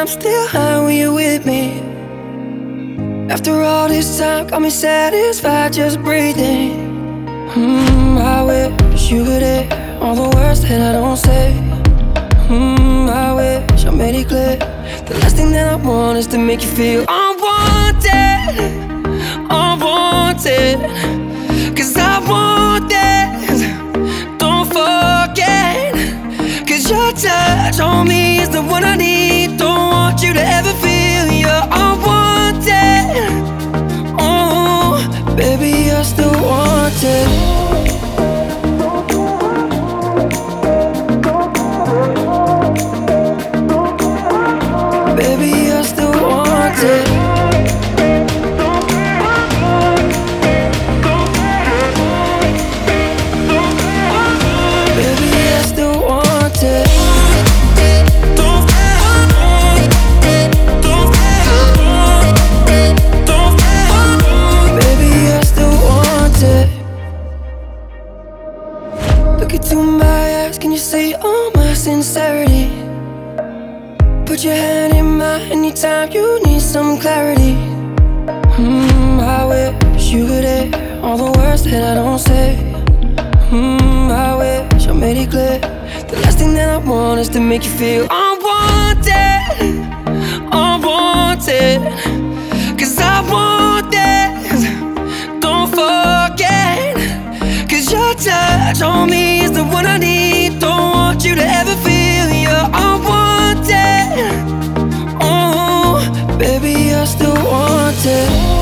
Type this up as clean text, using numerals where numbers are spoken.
I'm still high when you're with me. After all this time, got me satisfied just breathing. I wish you could hear all the words that I don't say. I wish I made it clear. The last thing that I want is to make you feel unwanted, unwanted. 'Cause I want this, don't forget. 'Cause your touch on me is the one I need. Don't want you to ever feel you're unwanted. Oh, baby, you're still wanted. Baby, you're still wanted. Baby, you're still wanted. Baby, you're still wanted. Look into my eyes, can you see all my sincerity? Put your hand in mine anytime you need some clarity. I wish you could hear all the words that I don't say. I wish I made it clear. The last thing that I want is to make you feel unwanted, unwanted. 'Cause I want this, don't forget. 'Cause your touch on me is the one I need. Don't want you to ever feel you're unwanted. Oh, baby, you're still wanted.